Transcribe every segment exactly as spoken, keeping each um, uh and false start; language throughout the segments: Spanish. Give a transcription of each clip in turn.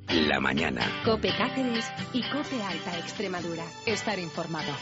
la mañana. COPE Cáceres y COPE Alta Extremadura. Estar informado.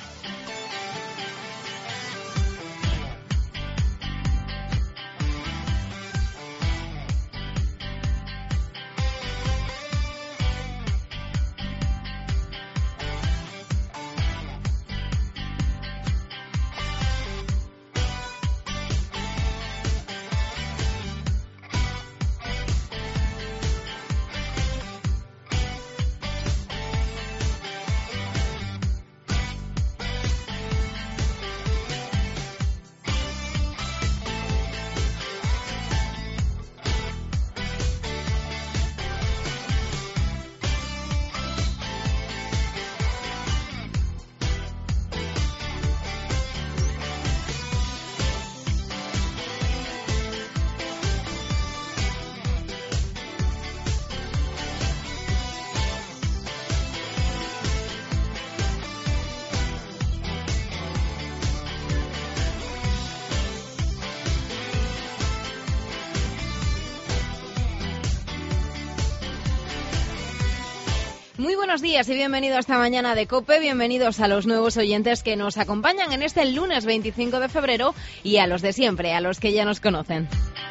Muy buenos días y bienvenido a esta mañana de COPE, bienvenidos a los nuevos oyentes que nos acompañan en este lunes veinticinco de febrero y a los de siempre, a los que ya nos conocen.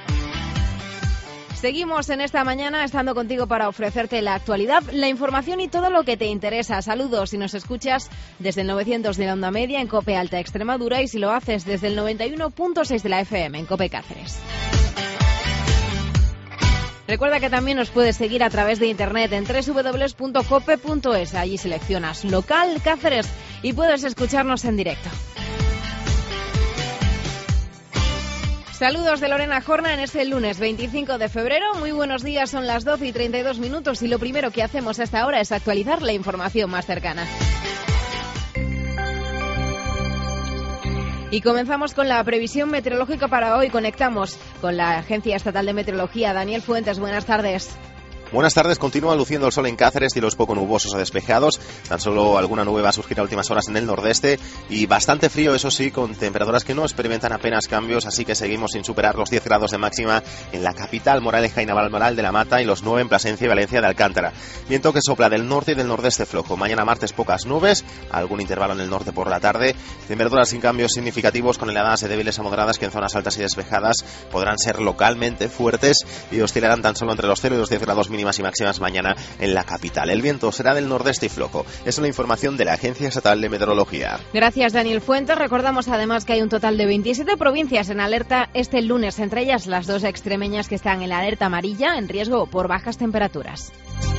Seguimos en esta mañana estando contigo para ofrecerte la actualidad, la información y todo lo que te interesa. Saludos si nos escuchas desde el novecientos de la onda media en COPE Alta Extremadura y si lo haces desde el noventa y uno punto seis de la F M en COPE Cáceres. Recuerda que también nos puedes seguir a través de internet en doble u doble u doble u punto cope punto es. Allí seleccionas local Cáceres y puedes escucharnos en directo. Saludos de Lorena Jorna en este lunes veinticinco de febrero. Muy buenos días, son las doce y treinta y dos minutos y lo primero que hacemos a esta hora es actualizar la información más cercana. Y comenzamos con la previsión meteorológica para hoy. Conectamos con la Agencia Estatal de Meteorología. Daniel Fuentes, buenas tardes. Buenas tardes, continúa luciendo el sol en Cáceres, cielos poco nubosos o despejados, tan solo alguna nube va a surgir a últimas horas en el nordeste y bastante frío, eso sí, con temperaturas que no experimentan apenas cambios, así que seguimos sin superar los diez grados de máxima en la capital, Moraleja y Navalmoral de la Mata y los nueve en Plasencia y Valencia de Alcántara. Viento que sopla del norte y del nordeste flojo. Mañana martes pocas nubes, algún intervalo en el norte por la tarde, temperaturas sin cambios significativos con heladas de débiles a moderadas que en zonas altas y despejadas podrán ser localmente fuertes y oscilarán tan solo entre los cero y los diez grados mínimas y máximas mañana en la capital. El viento será del nordeste y flojo. Es una información de la Agencia Estatal de Meteorología. Gracias, Daniel Fuentes. Recordamos además que hay un total de veintisiete provincias en alerta este lunes, entre ellas las dos extremeñas que están en la alerta amarilla en riesgo por bajas temperaturas.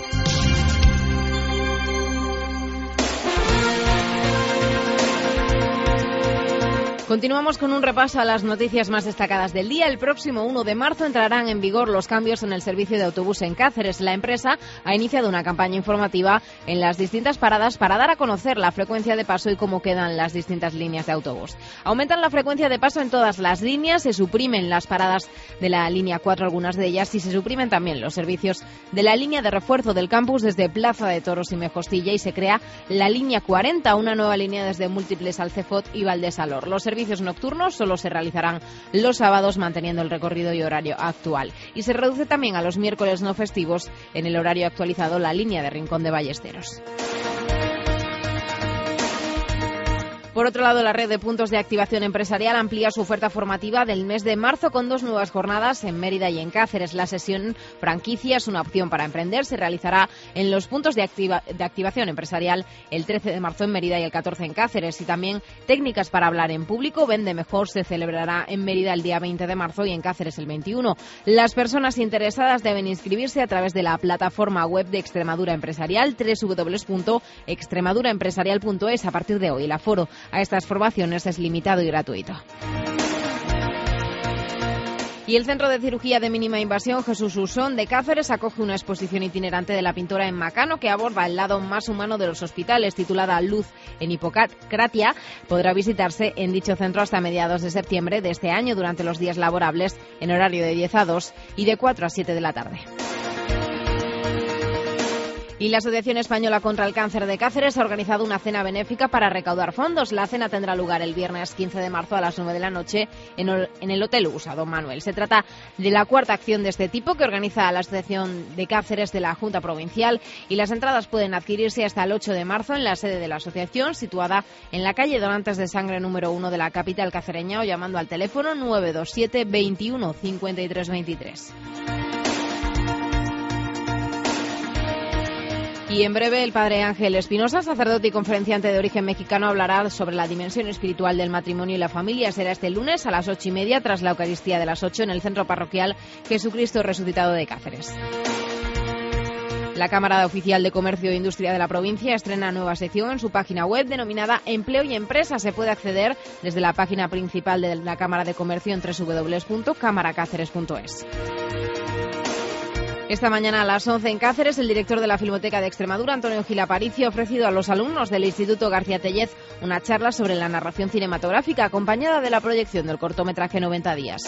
Continuamos con un repaso a las noticias más destacadas del día. El próximo uno de marzo entrarán en vigor los cambios en el servicio de autobús en Cáceres. La empresa ha iniciado una campaña informativa en las distintas paradas para dar a conocer la frecuencia de paso y cómo quedan las distintas líneas de autobús. Aumentan la frecuencia de paso en todas las líneas, se suprimen las paradas de la línea cuatro, algunas de ellas, y se suprimen también los servicios de la línea de refuerzo del campus desde Plaza de Toros y Mejostilla y se crea la línea cuarenta, una nueva línea desde Múltiples al Cefot y Valdesalor. Los servicios nocturnos solo se realizarán los sábados manteniendo el recorrido y horario actual. Y se reduce también a los miércoles no festivos en el horario actualizado la línea de Rincón de Ballesteros. Por otro lado, la red de puntos de activación empresarial amplía su oferta formativa del mes de marzo con dos nuevas jornadas en Mérida y en Cáceres. La sesión franquicias, una opción para emprender, se realizará en los puntos de, activa, de activación empresarial el trece de marzo en Mérida y el catorce en Cáceres. Y también técnicas para hablar en público, Vende Mejor, se celebrará en Mérida el día veinte de marzo y en Cáceres el veintiuno. Las personas interesadas deben inscribirse a través de la plataforma web de Extremadura Empresarial, doble u doble u doble u punto extremadura empresarial punto es. A partir de hoy, el aforo a estas formaciones es limitado y gratuito. Y el Centro de Cirugía de Mínima Invasión Jesús Usón de Cáceres acoge una exposición itinerante de la pintora en Macano que aborda el lado más humano de los hospitales, titulada Luz en Hipocratia. Podrá visitarse en dicho centro hasta mediados de septiembre de este año durante los días laborables en horario de diez a dos y de cuatro a siete de la tarde. Y la Asociación Española contra el Cáncer de Cáceres ha organizado una cena benéfica para recaudar fondos. La cena tendrá lugar el viernes quince de marzo a las nueve de la noche en el Hotel U S A, Don Manuel. Se trata de la cuarta acción de este tipo que organiza la Asociación de Cáceres de la Junta Provincial, y las entradas pueden adquirirse hasta el ocho de marzo en la sede de la asociación, situada en la calle Donantes de Sangre número uno de la capital cacereña, o llamando al teléfono nueve dos siete, veintiuno, cincuenta y tres veintitrés. Y en breve el padre Ángel Espinosa, sacerdote y conferenciante de origen mexicano, hablará sobre la dimensión espiritual del matrimonio y la familia. Será este lunes a las ocho y media, tras la Eucaristía de las ocho, en el Centro Parroquial Jesucristo Resucitado de Cáceres. La Cámara Oficial de Comercio e Industria de la provincia estrena nueva sección en su página web denominada Empleo y Empresa. Se puede acceder desde la página principal de la Cámara de Comercio en doble u doble u doble u punto cámara cáceres punto es. Esta mañana a las once en Cáceres, el director de la Filmoteca de Extremadura, Antonio Gil Aparicio, ha ofrecido a los alumnos del Instituto García Tellez una charla sobre la narración cinematográfica, acompañada de la proyección del cortometraje noventa días.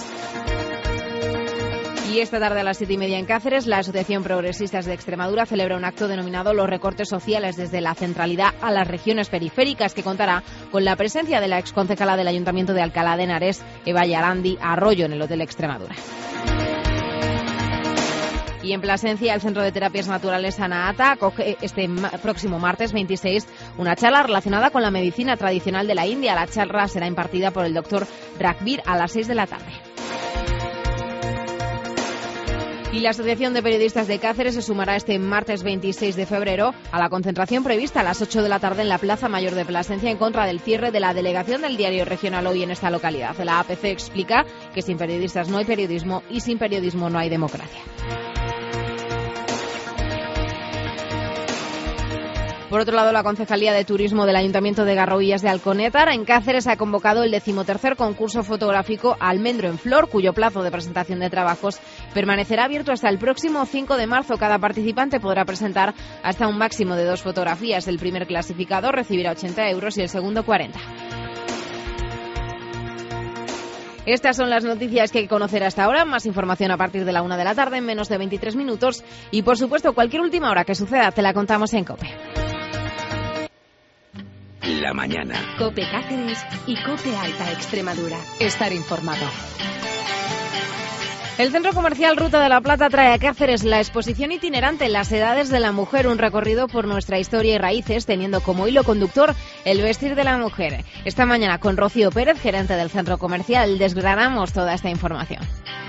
Y esta tarde a las siete y media en Cáceres, la Asociación Progresistas de Extremadura celebra un acto denominado Los recortes sociales desde la centralidad a las regiones periféricas, que contará con la presencia de la exconcejala del Ayuntamiento de Alcalá de Henares, Eva Yarandi Arroyo, en el Hotel Extremadura. Y en Plasencia, el Centro de Terapias Naturales Anaata acoge este próximo martes veintiséis una charla relacionada con la medicina tradicional de la India. La charla será impartida por el doctor Raghbir a las seis de la tarde. Y la Asociación de Periodistas de Cáceres se sumará este martes veintiséis de febrero a la concentración prevista a las ocho de la tarde en la Plaza Mayor de Plasencia en contra del cierre de la delegación del diario regional Hoy en esta localidad. La A P C explica que sin periodistas no hay periodismo y sin periodismo no hay democracia. Por otro lado, la Concejalía de Turismo del Ayuntamiento de Garrovillas de Alconétar en Cáceres ha convocado el decimotercer concurso fotográfico Almendro en Flor, cuyo plazo de presentación de trabajos permanecerá abierto hasta el próximo cinco de marzo. Cada participante podrá presentar hasta un máximo de dos fotografías. El primer clasificado recibirá ochenta euros y el segundo cuarenta. Estas son las noticias que hay que conocer hasta ahora. Más información a partir de la una de la tarde, en menos de veintitrés minutos. Y, por supuesto, cualquier última hora que suceda te la contamos en COPE. La mañana. COPE Cáceres y COPE Alta Extremadura. Estar informado. El Centro Comercial Ruta de la Plata trae a Cáceres la exposición itinerante Las Edades de la Mujer, un recorrido por nuestra historia y raíces, teniendo como hilo conductor el vestir de la mujer. Esta mañana con Rocío Pérez, gerente del Centro Comercial, desgranamos toda esta información.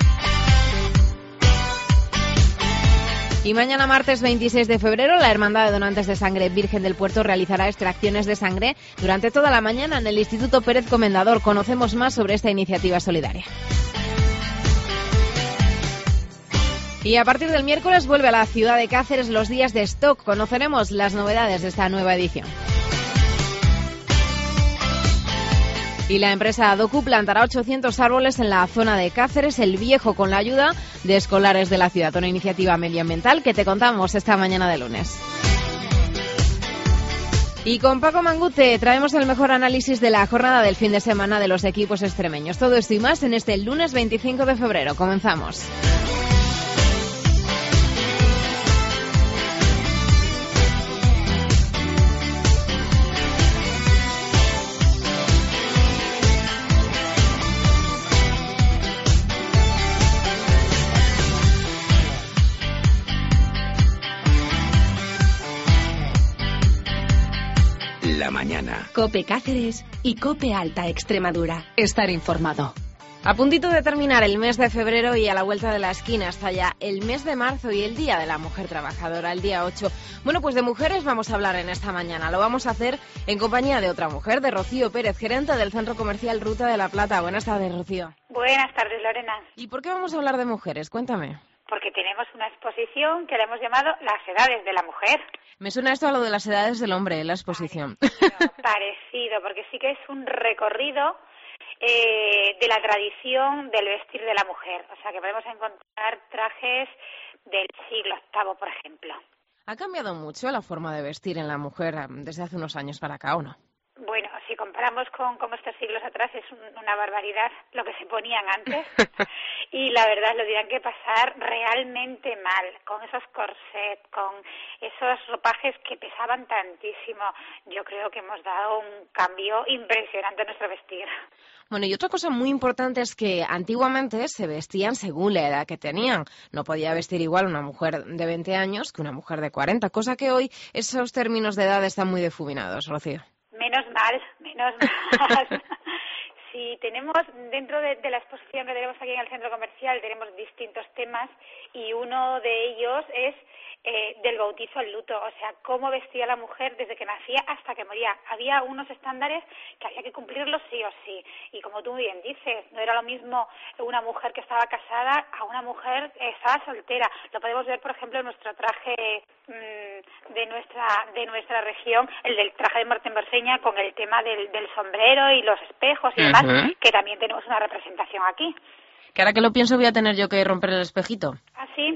Y mañana martes veintiséis de febrero, la Hermandad de Donantes de Sangre Virgen del Puerto realizará extracciones de sangre durante toda la mañana en el Instituto Pérez Comendador. Conocemos más sobre esta iniciativa solidaria. Y a partir del miércoles vuelve a la ciudad de Cáceres los días de stock. Conoceremos las novedades de esta nueva edición. Y la empresa Adocu plantará ochocientos árboles en la zona de Cáceres el Viejo con la ayuda de escolares de la ciudad. Una iniciativa medioambiental que te contamos esta mañana de lunes. Y con Paco Mangute traemos el mejor análisis de la jornada del fin de semana de los equipos extremeños. Todo esto y más en este lunes veinticinco de febrero. Comenzamos. La mañana. COPE Cáceres y COPE Alta Extremadura. Estar informado. A puntito de terminar el mes de febrero y a la vuelta de la esquina está ya el mes de marzo y el Día de la Mujer Trabajadora, el día ocho. Bueno, pues de mujeres vamos a hablar en esta mañana. Lo vamos a hacer en compañía de otra mujer, de Rocío Pérez, gerente del Centro Comercial Ruta de la Plata. Buenas tardes, Rocío. Buenas tardes, Lorena. ¿Y por qué vamos a hablar de mujeres? Cuéntame. Porque tenemos una exposición que le hemos llamado Las Edades de la Mujer. Me suena esto a lo de las edades del hombre, la exposición. Parecido, parecido, porque sí que es un recorrido eh, de la tradición del vestir de la mujer. O sea, que podemos encontrar trajes del siglo octavo, por ejemplo. ¿Ha cambiado mucho la forma de vestir en la mujer desde hace unos años para acá o no? Bueno, si comparamos con como estos siglos atrás, es un, una barbaridad lo que se ponían antes. y la verdad lo dirán que pasar realmente mal con esos corsets, con esos ropajes que pesaban tantísimo. Yo creo que hemos dado un cambio impresionante en nuestro vestir. Bueno, y otra cosa muy importante es que antiguamente se vestían según la edad que tenían. No podía vestir igual una mujer de veinte años que una mujer de cuarenta, cosa que hoy esos términos de edad están muy difuminados, Rocío. Menos mal, menos mal. Sí, tenemos dentro de, de la exposición que tenemos aquí en el centro comercial, tenemos distintos temas y uno de ellos es eh, del bautizo al luto, o sea, cómo vestía la mujer desde que nacía hasta que moría. Había unos estándares que había que cumplirlos sí o sí, y como tú muy bien dices, no era lo mismo una mujer que estaba casada a una mujer que estaba soltera. Lo podemos ver, por ejemplo, en nuestro traje mmm, de nuestra de nuestra región, el del traje de Mortemberseña, con el tema del, del sombrero y los espejos y demás, uh-huh. que también tenemos una representación aquí. Que ahora que lo pienso voy a tener yo que romper el espejito. ¿Ah, sí?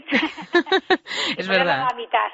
Es verdad. A la mitad.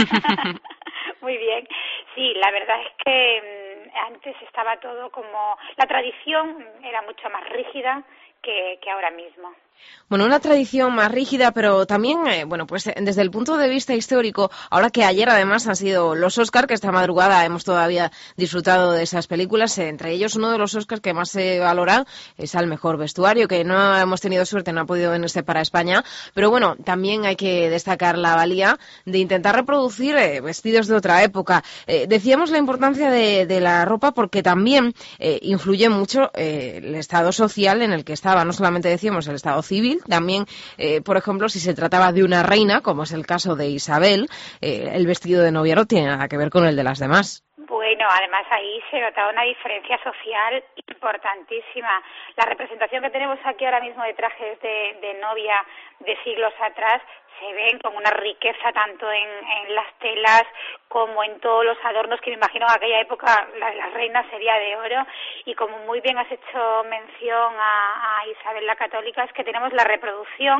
Muy bien. Sí, la verdad es que mmm, antes estaba todo como... La tradición era mucho más rígida que, que ahora mismo. Bueno, una tradición más rígida, pero también, eh, bueno, pues desde el punto de vista histórico, ahora que ayer además han sido los Oscar, que esta madrugada hemos todavía disfrutado de esas películas, eh, entre ellos uno de los Oscars que más se valora es al mejor vestuario, que no hemos tenido suerte, no ha podido venirse para España, pero bueno, también hay que destacar la valía de intentar reproducir eh, vestidos de otra época. Eh, decíamos la importancia de, de la ropa porque también eh, influye mucho eh, el estado social en el que estaba, no solamente decíamos el estado civil, también, eh, por ejemplo, si se trataba de una reina, como es el caso de Isabel, eh, el vestido de novia no tiene nada que ver con el de las demás. Bueno, además ahí se notaba una diferencia social importantísima. La representación que tenemos aquí ahora mismo de trajes de, de novia de siglos atrás se ven con una riqueza tanto en, en las telas como en todos los adornos que me imagino en aquella época la de las reinas sería de oro, y como muy bien has hecho mención a, a Isabel la Católica, es que tenemos la reproducción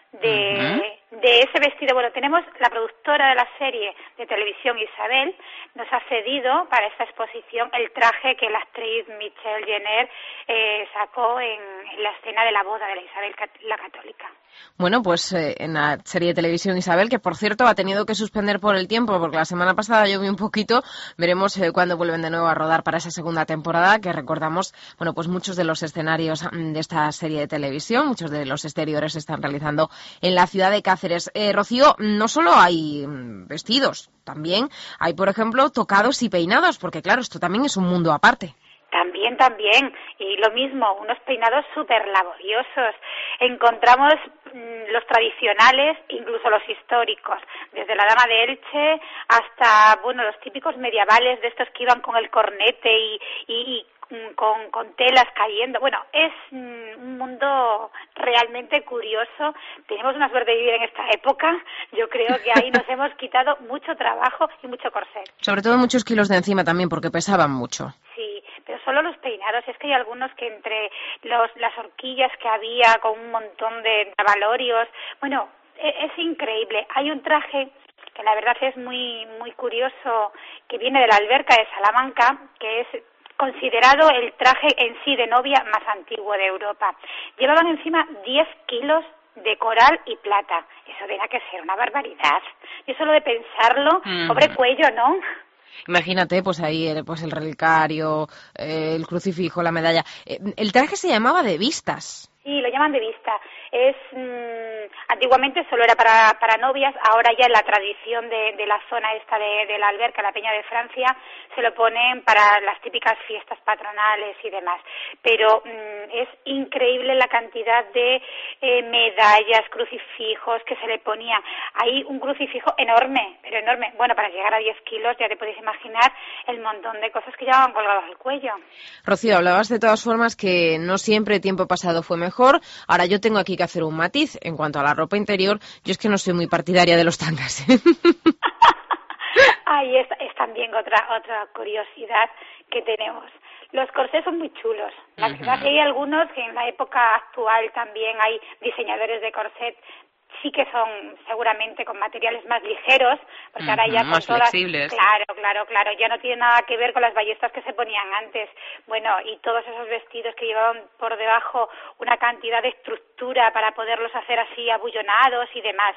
de, uh-huh. de ese vestido. Bueno, tenemos la productora de la serie de televisión Isabel, nos ha cedido para esta exposición el traje que la actriz Michelle Jenner eh, sacó en, en la escena de la boda de la Isabel la Católica. Bueno, pues eh, en la serie de televisión Isabel, que por cierto ha tenido que suspender por el tiempo porque la semana pasada llovió un poquito, veremos eh, cuándo vuelven de nuevo a rodar para esa segunda temporada, que recordamos, bueno, pues muchos de los escenarios de esta serie de televisión, muchos de los exteriores se están realizando en la ciudad de Cáceres. Eh, Rocío, no solo hay vestidos, también hay, por ejemplo, tocados y peinados, porque claro, esto también es un mundo aparte. También, también, y lo mismo, unos peinados súper laboriosos. Encontramos mmm, los tradicionales, incluso los históricos, desde la Dama de Elche hasta, bueno, los típicos medievales de estos que iban con el cornete y, y, y Con, con telas cayendo. Bueno, es mm, un mundo realmente curioso. Tenemos una suerte de vivir en esta época. Yo creo que ahí nos hemos quitado mucho trabajo y mucho corset. Sobre todo muchos kilos de encima también, porque pesaban mucho. Sí, pero solo los peinados. Es que hay algunos que entre los, las horquillas que había con un montón de abalorios. Bueno, es, es increíble. Hay un traje que la verdad es muy, muy curioso, que viene de la alberca de Salamanca, que es considerado el traje en sí de novia más antiguo de Europa. Llevaban encima diez kilos de coral y plata. Eso tenía que ser una barbaridad. Yo solo de pensarlo, mm. pobre cuello, ¿no? Imagínate, pues ahí pues el relicario, eh, el crucifijo, la medalla. Eh, el traje se llamaba de vistas. Sí, lo llaman de vista. Es mmm, antiguamente solo era para, para novias, ahora ya en la tradición de, de la zona esta de, de la alberca, la Peña de Francia, se lo ponen para las típicas fiestas patronales y demás. Pero mmm, es increíble la cantidad de eh, medallas, crucifijos que se le ponían. Hay un crucifijo enorme, pero enorme. Bueno, para llegar a diez kilos ya te podéis imaginar el montón de cosas que llevaban colgados al cuello. Rocío, hablabas de todas formas que no siempre tiempo pasado fue mejor. Mejor. Ahora yo tengo aquí que hacer un matiz en cuanto a la ropa interior. Yo es que no soy muy partidaria de los tangas. Ahí es, es también otra otra curiosidad que tenemos. Los corsés son muy chulos. La verdad que hay algunos que en la época actual también hay diseñadores de corset sí que son seguramente con materiales más ligeros, porque uh-huh, ahora ya más con todas, flexibles. Claro, claro, claro, ya no tiene nada que ver con las ballestas que se ponían antes. Bueno, y todos esos vestidos que llevaban por debajo una cantidad de estructura para poderlos hacer así abullonados y demás.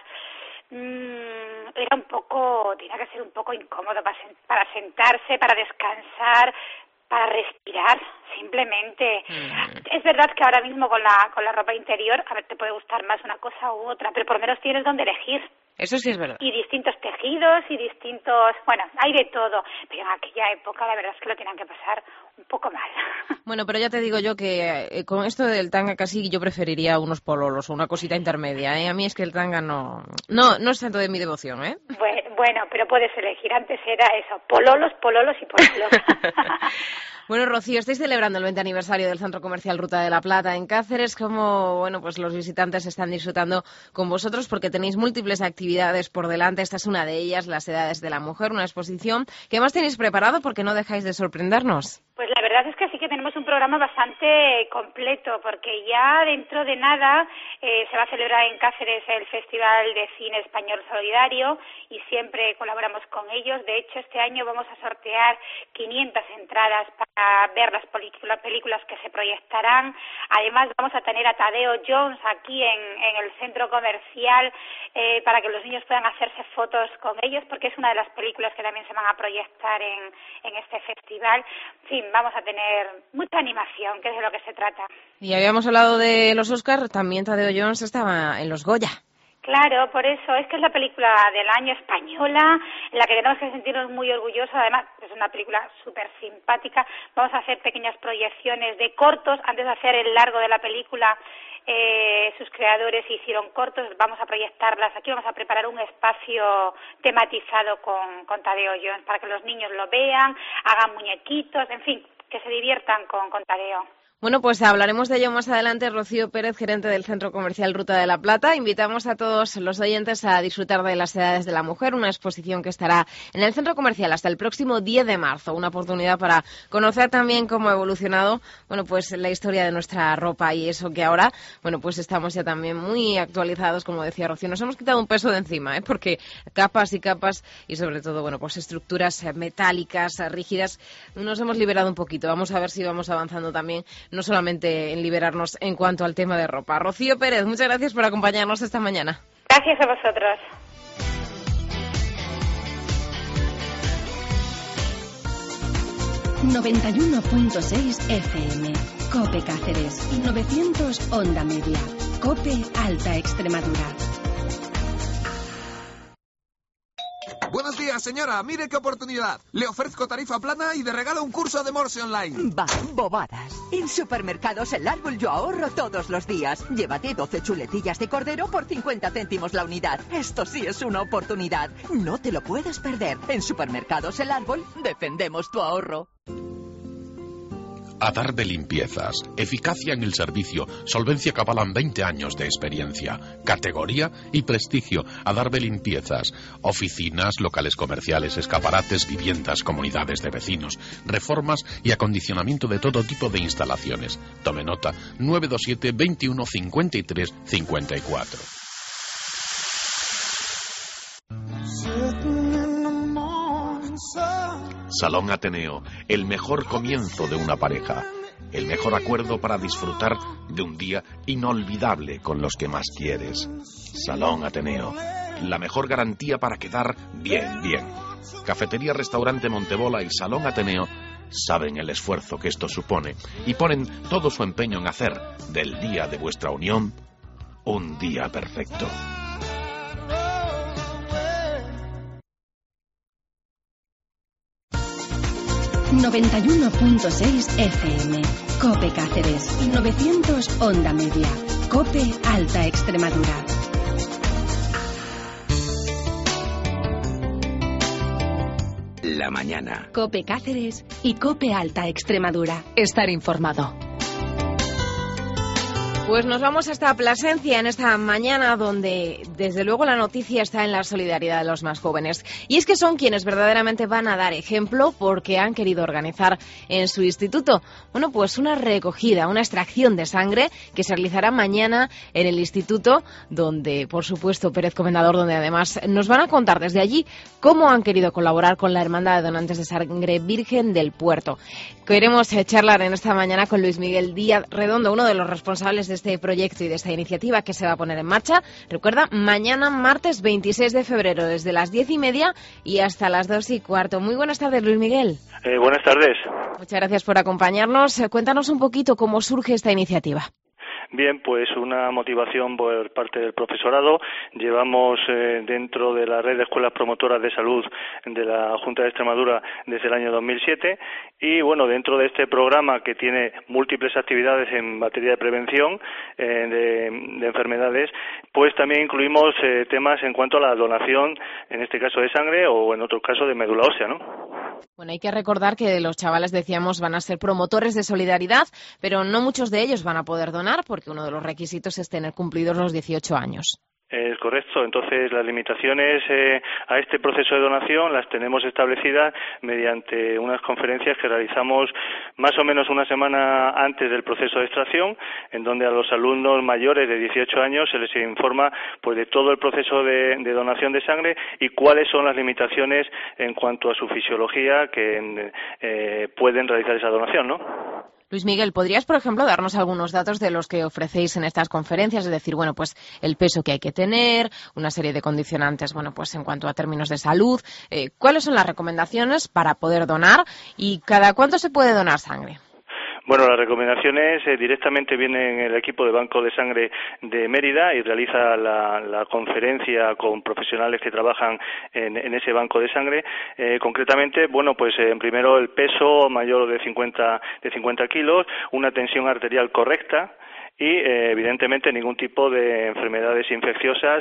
Mm, era un poco, tenía que ser un poco incómodo para, para sentarse, para descansar, para respirar, simplemente. Mm. Es verdad que ahora mismo con la con la ropa interior, a ver, te puede gustar más una cosa u otra, pero por lo menos tienes donde elegir. Eso sí es verdad. Y distintos tejidos y distintos... Bueno, hay de todo. Pero en aquella época la verdad es que lo tenían que pasar un poco mal. Bueno, pero ya te digo yo que eh, con esto del tanga casi yo preferiría unos pololos o una cosita intermedia, ¿eh? A mí es que el tanga no... No, no es tanto de mi devoción, ¿eh? Bueno, bueno, pero puedes elegir. Antes era eso, pololos, pololos y pololos. Bueno, Rocío, estáis celebrando el veinte aniversario del Centro Comercial Ruta de la Plata en Cáceres. ¿Cómo, bueno, pues los visitantes están disfrutando con vosotros? Porque tenéis múltiples actividades por delante. Esta es una de ellas, las edades de la mujer, una exposición. ¿Qué más tenéis preparado? Porque no dejáis de sorprendernos. Pues la verdad es que sí que tenemos un programa bastante completo, porque ya dentro de nada eh, se va a celebrar en Cáceres el Festival de Cine Español Solidario y siempre colaboramos con ellos. De hecho, este año vamos a sortear quinientas entradas para ver las películas, películas que se proyectarán. Además, vamos a tener a Tadeo Jones aquí en, en el centro comercial eh, para que los niños puedan hacerse fotos con ellos, porque es una de las películas que también se van a proyectar en, en este festival. En fin, vamos a tener mucha animación, que es de lo que se trata. Y habíamos hablado de los Oscar, también Tadeo Jones estaba en los Goya. Claro, por eso, es que es la película del año española, en la que tenemos que sentirnos muy orgullosos. Además, es una película súper simpática. Vamos a hacer pequeñas proyecciones de cortos. Antes de hacer el largo de la película, eh, sus creadores hicieron cortos. Vamos a proyectarlas. Aquí vamos a preparar un espacio tematizado con, con Tadeo Jones, para que los niños lo vean, hagan muñequitos, en fin, que se diviertan con, con Tadeo. Bueno, pues hablaremos de ello más adelante. Rocío Pérez, gerente del Centro Comercial Ruta de la Plata. Invitamos a todos los oyentes a disfrutar de las edades de la mujer, una exposición que estará en el Centro Comercial hasta el próximo diez de marzo. Una oportunidad para conocer también cómo ha evolucionado, bueno, pues la historia de nuestra ropa y eso que ahora, bueno, pues estamos ya también muy actualizados, como decía Rocío. Nos hemos quitado un peso de encima, ¿eh? Porque capas y capas y sobre todo, bueno, pues estructuras metálicas, rígidas, nos hemos liberado un poquito. Vamos a ver si vamos avanzando también, no solamente en liberarnos en cuanto al tema de ropa. Rocío Pérez, muchas gracias por acompañarnos esta mañana. Gracias a vosotros. noventa y uno punto seis F M, COPE Cáceres, y novecientos Onda Media, COPE Alta Extremadura. Buenos días, señora. Mire qué oportunidad. Le ofrezco tarifa plana y de regalo un curso de Morse Online. Va, bobadas. En Supermercados El Árbol yo ahorro todos los días. Llévate doce chuletillas de cordero por cincuenta céntimos la unidad. Esto sí es una oportunidad. No te lo puedes perder. En Supermercados El Árbol defendemos tu ahorro. Adarve Limpiezas. Eficacia en el servicio. Solvencia que avalan veinte años de experiencia. Categoría y prestigio. Adarve Limpiezas. Oficinas, locales comerciales, escaparates, viviendas, comunidades de vecinos, reformas y acondicionamiento de todo tipo de instalaciones. Tome nota. nueve dos siete, veintiuno, cincuenta y tres, cincuenta y cuatro. Salón Ateneo, el mejor comienzo de una pareja, el mejor acuerdo para disfrutar de un día inolvidable con los que más quieres. Salón Ateneo, la mejor garantía para quedar bien, bien. Cafetería Restaurante Montebola y Salón Ateneo saben el esfuerzo que esto supone y ponen todo su empeño en hacer del día de vuestra unión un día perfecto. noventa y uno punto seis F M, COPE Cáceres, y novecientos Onda Media, COPE Alta Extremadura. La mañana. COPE Cáceres y COPE Alta Extremadura. Estar informado. Pues nos vamos hasta Plasencia en esta mañana donde desde luego la noticia está en la solidaridad de los más jóvenes. Y es que son quienes verdaderamente van a dar ejemplo porque han querido organizar en su instituto, bueno, pues una recogida, una extracción de sangre que se realizará mañana en el instituto donde, por supuesto, Pérez Comendador, donde además nos van a contar desde allí cómo han querido colaborar con la Hermandad de Donantes de Sangre Virgen del Puerto. Queremos charlar en esta mañana con Luis Miguel Díaz Redondo, uno de los responsables de este proyecto y de esta iniciativa que se va a poner en marcha. Recuerda, mañana martes veintiséis de febrero desde las diez y media y hasta las dos y cuarto. Muy buenas tardes, Luis Miguel. Eh, buenas tardes. Muchas gracias por acompañarnos. Cuéntanos un poquito cómo surge esta iniciativa. Bien, pues una motivación por parte del profesorado. Llevamos eh, dentro de la red de escuelas promotoras de salud de la Junta de Extremadura desde el año dos mil siete y, bueno, dentro de este programa que tiene múltiples actividades en materia de prevención eh, de, de enfermedades, pues también incluimos eh, temas en cuanto a la donación, en este caso de sangre o en otro caso de médula ósea, ¿no? Bueno, hay que recordar que los chavales, decíamos, van a ser promotores de solidaridad, pero no muchos de ellos van a poder donar porque uno de los requisitos es tener cumplidos los dieciocho años. Es correcto. Entonces, las limitaciones eh, a este proceso de donación las tenemos establecidas mediante unas conferencias que realizamos más o menos una semana antes del proceso de extracción, en donde a los alumnos mayores de dieciocho años se les informa pues de todo el proceso de, de donación de sangre y cuáles son las limitaciones en cuanto a su fisiología que eh, pueden realizar esa donación, ¿no? Luis Miguel, ¿podrías, por ejemplo, darnos algunos datos de los que ofrecéis en estas conferencias? Es decir, bueno, pues el peso que hay que tener, una serie de condicionantes, bueno, pues en cuanto a términos de salud. Eh, ¿Cuáles son las recomendaciones para poder donar y cada cuánto se puede donar sangre? Bueno, las recomendaciones eh, directamente vienen el equipo de Banco de Sangre de Mérida y realiza la, la conferencia con profesionales que trabajan en, en ese banco de sangre. Eh, concretamente, bueno, pues eh, primero el peso mayor de cincuenta, de cincuenta kilos, una tensión arterial correcta, y eh, evidentemente ningún tipo de enfermedades infecciosas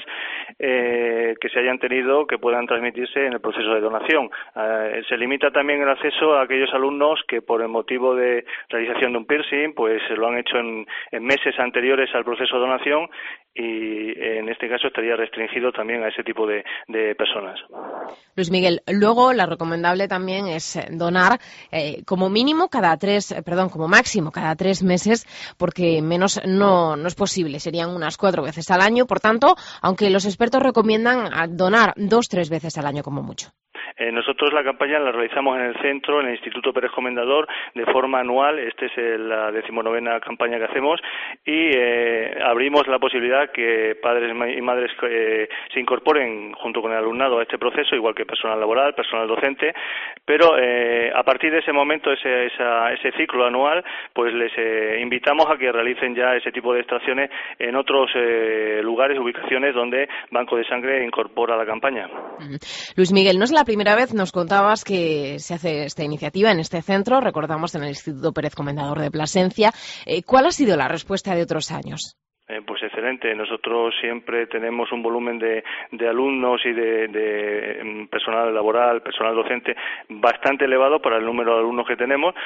eh, que se hayan tenido que puedan transmitirse en el proceso de donación. Eh, se limita también el acceso a aquellos alumnos que por el motivo de realización de un piercing pues lo han hecho en, en meses anteriores al proceso de donación y en este caso estaría restringido también a ese tipo de, de personas. Luis Miguel, luego la recomendable también es donar eh, como mínimo cada tres, perdón, como máximo cada tres meses, porque menos no, no es posible, serían unas cuatro veces al año, por tanto, aunque los expertos recomiendan donar dos, tres veces al año como mucho. Eh, nosotros la campaña la realizamos en el centro, en el Instituto Pérez Comendador, de forma anual. Esta es el, la decimonovena campaña que hacemos y eh, abrimos la posibilidad que padres y madres eh, se incorporen junto con el alumnado a este proceso, igual que personal laboral, personal docente, pero eh, a partir de ese momento, ese, esa, ese ciclo anual, pues les eh, invitamos a que realicen ya ese tipo de extracciones en otros eh, lugares, ubicaciones donde Banco de Sangre incorpora la campaña. Uh-huh. Luis Miguel, no es la primera vez, nos contabas que se hace esta iniciativa en este centro, recordamos en el Instituto Pérez Comendador de Plasencia. Eh, ¿Cuál ha sido la respuesta de otros años? Eh, pues excelente. Nosotros siempre tenemos un volumen de, de alumnos y de, de personal laboral, personal docente bastante elevado para el número de alumnos que tenemos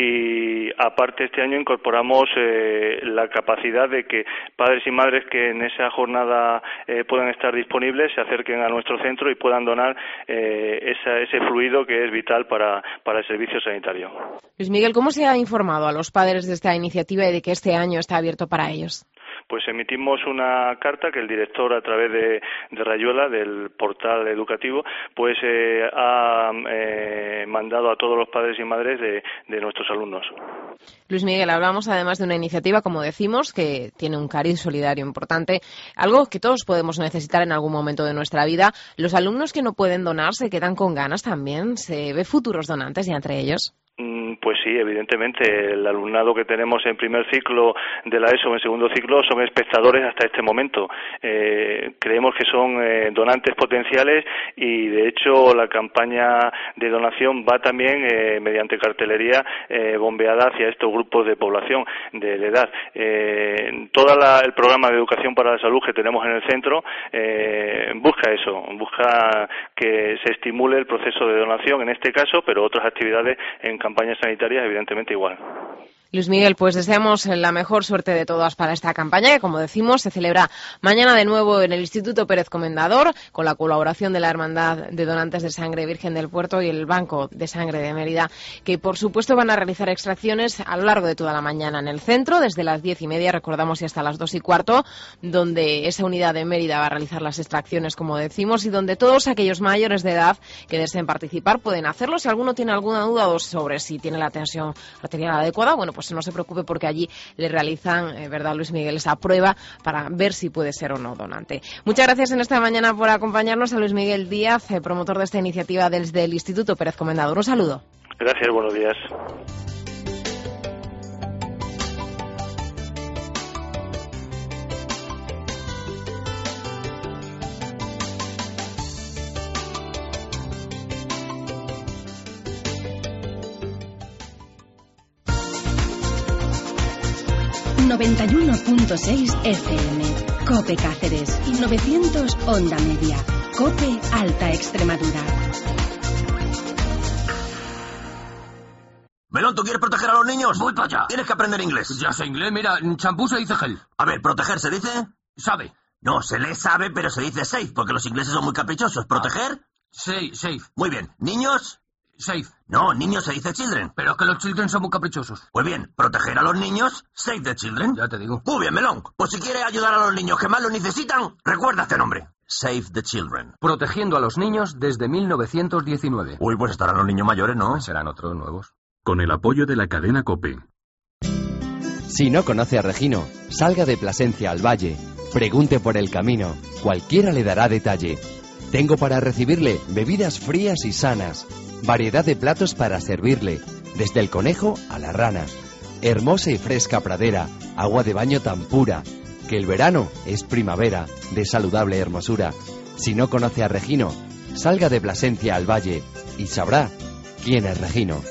y aparte este año incorporamos eh, la capacidad de que padres y madres que en esa jornada eh, puedan estar disponibles se acerquen a nuestro centro y puedan donar eh, esa, ese fluido que es vital para, para el servicio sanitario. Luis Miguel, ¿cómo se ha informado a los padres de esta iniciativa y de que este año está abierto para ellos? Pues emitimos una carta que el director, a través de, de Rayuela, del portal educativo, pues eh, ha eh, mandado a todos los padres y madres de, de nuestros alumnos. Luis Miguel, hablamos además de una iniciativa, como decimos, que tiene un cariz solidario importante, algo que todos podemos necesitar en algún momento de nuestra vida. ¿Los alumnos que no pueden donar se quedan con ganas también? ¿Se ve futuros donantes ya entre ellos? Pues sí, evidentemente. El alumnado que tenemos en primer ciclo de la ESO o en segundo ciclo son espectadores hasta este momento. Eh, creemos que son eh, donantes potenciales y, de hecho, la campaña de donación va también eh, mediante cartelería eh, bombeada hacia estos grupos de población de, de edad. Eh, todo el programa de educación para la salud que tenemos en el centro eh, busca eso, busca que se estimule el proceso de donación en este caso, pero otras actividades en campañas sanitarias evidentemente igual. Luis Miguel, pues deseamos la mejor suerte de todas para esta campaña que, como decimos, se celebra mañana de nuevo en el Instituto Pérez Comendador con la colaboración de la Hermandad de Donantes de Sangre Virgen del Puerto y el Banco de Sangre de Mérida, que por supuesto van a realizar extracciones a lo largo de toda la mañana en el centro, desde las diez y media, recordamos, y hasta las dos y cuarto, donde esa unidad de Mérida va a realizar las extracciones, como decimos, y donde todos aquellos mayores de edad que deseen participar pueden hacerlo. Si alguno tiene alguna duda o sobre si tiene la tensión arterial adecuada, bueno, pues no se preocupe porque allí le realizan, eh, ¿verdad, Luis Miguel?, esa prueba para ver si puede ser o no donante. Muchas gracias en esta mañana por acompañarnos a Luis Miguel Díaz, eh, promotor de esta iniciativa desde el Instituto Pérez Comendador. Un saludo. Gracias, buenos días. noventa y uno punto seis F M, COPE Cáceres, y novecientos Onda Media, COPE Alta Extremadura. Melón, ¿tú quieres proteger a los niños? Voy para allá. Tienes que aprender inglés. Ya sé inglés, mira, champú se dice gel. A ver, ¿proteger se dice? Sabe. No, se le sabe, pero se dice safe, porque los ingleses son muy caprichosos. ¿Proteger? Safe, safe. Muy bien. ¿Niños? Safe. No, niños se dice children. Pero es que los children son muy caprichosos. Pues bien, proteger a los niños, save the children. Ya te digo. Muy bien, Melón. Pues si quieres ayudar a los niños que más lo necesitan, recuerda este nombre. Save the children. Protegiendo a los niños desde mil novecientos diecinueve. Uy, pues estarán los niños mayores, ¿no? Pues serán otros nuevos. Con el apoyo de la cadena COPE. Si no conoce a Regino, salga de Plasencia al Valle. Pregunte por el camino. Cualquiera le dará detalle. Tengo para recibirle bebidas frías y sanas. Variedad de platos para servirle, desde el conejo a la rana. Hermosa y fresca pradera, agua de baño tan pura, que el verano es primavera, de saludable hermosura. Si no conoce a Regino, salga de Plasencia al Valle y sabrá quién es Regino.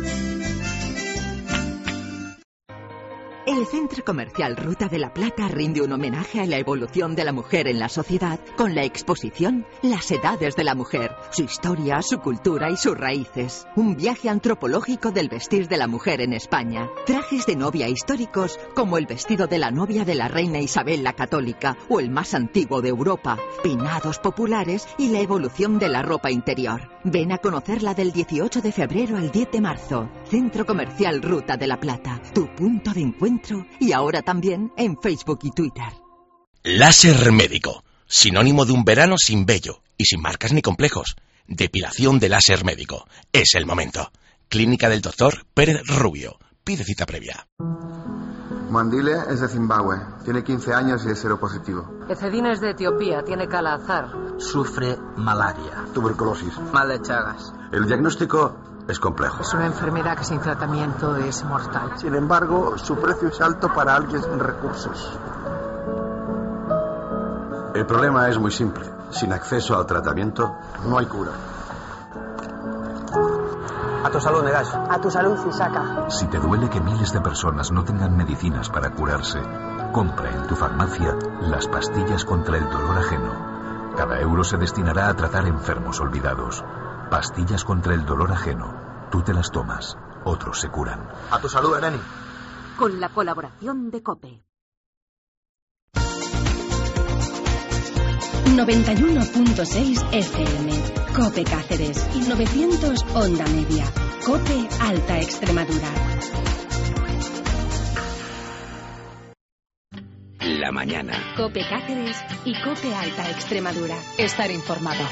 El Centro Comercial Ruta de la Plata rinde un homenaje a la evolución de la mujer en la sociedad con la exposición Las Edades de la Mujer, su historia, su cultura y sus raíces. Un viaje antropológico del vestir de la mujer en España. Trajes de novia históricos como el vestido de la novia de la reina Isabel la Católica o el más antiguo de Europa, peinados populares y la evolución de la ropa interior. Ven a conocerla del dieciocho de febrero al diez de marzo. Centro Comercial Ruta de la Plata, tu punto de encuentro. Y ahora también en Facebook y Twitter. Láser médico, sinónimo de un verano sin vello y sin marcas ni complejos. Depilación de láser médico. Es el momento. Clínica del doctor Pérez Rubio. Pide cita previa. Mandile es de Zimbabue. Tiene quince años y es seropositivo. Ecedina es de Etiopía. Tiene calazar. Sufre malaria. Tuberculosis. Mal de Chagas. El diagnóstico es complejo. Es una enfermedad que sin tratamiento es mortal. Sin embargo, su precio es alto para alguien sin recursos. El problema es muy simple. Sin acceso al tratamiento, no hay cura. A tu salud, Negash. A tu salud, Cisaka. Si te duele que miles de personas no tengan medicinas para curarse, compra en tu farmacia las pastillas contra el dolor ajeno. Cada euro se destinará a tratar enfermos olvidados. Pastillas contra el dolor ajeno. Tú te las tomas, otros se curan. A tu salud, Eleni. Con la colaboración de COPE. noventa y uno punto seis F M, COPE Cáceres, y novecientos Onda Media, COPE Alta Extremadura. La mañana. COPE Cáceres y COPE Alta Extremadura. Estar informado.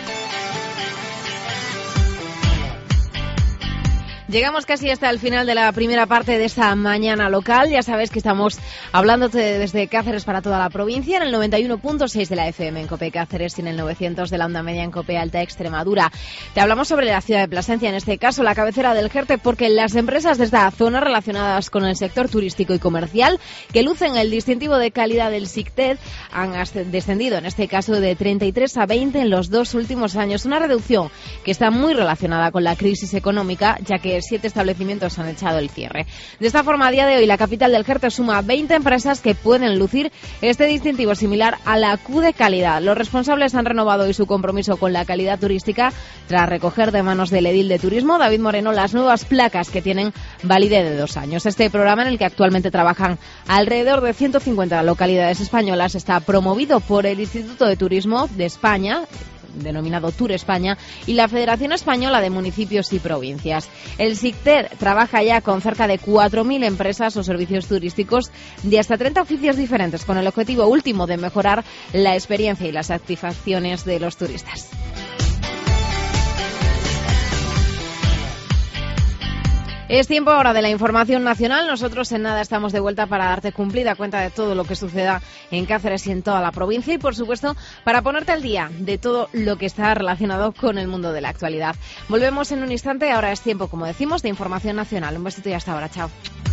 Llegamos casi hasta el final de la primera parte de esta mañana local. Ya sabes que estamos hablándote desde Cáceres para toda la provincia, en el noventa y uno punto seis de la F M en COPE Cáceres y en el novecientos de la onda media en COPE Alta Extremadura. Te hablamos sobre la ciudad de Plasencia, en este caso la cabecera del Jerte, porque las empresas de esta zona relacionadas con el sector turístico y comercial, que lucen el distintivo de calidad del SICTED, han descendido en este caso de treinta y tres a veinte en los dos últimos años. Una reducción que está muy relacionada con la crisis económica, ya que que siete establecimientos han echado el cierre. De esta forma, a día de hoy, la capital del Jerte suma veinte empresas que pueden lucir este distintivo similar a la Q de calidad. Los responsables han renovado hoy su compromiso con la calidad turística tras recoger de manos del edil de turismo, David Moreno, las nuevas placas que tienen validez de dos años. Este programa, en el que actualmente trabajan alrededor de ciento cincuenta localidades españolas, está promovido por el Instituto de Turismo de España, denominado Tour España, y la Federación Española de Municipios y Provincias. El SICTER trabaja ya con cerca de cuatro mil empresas o servicios turísticos de hasta treinta oficios diferentes, con el objetivo último de mejorar la experiencia y las satisfacciones de los turistas. Es tiempo ahora de la información nacional. Nosotros en nada estamos de vuelta para darte cumplida cuenta de todo lo que suceda en Cáceres y en toda la provincia y, por supuesto, para ponerte al día de todo lo que está relacionado con el mundo de la actualidad. Volvemos en un instante. Ahora es tiempo, como decimos, de información nacional. Un besito y hasta ahora. Chao.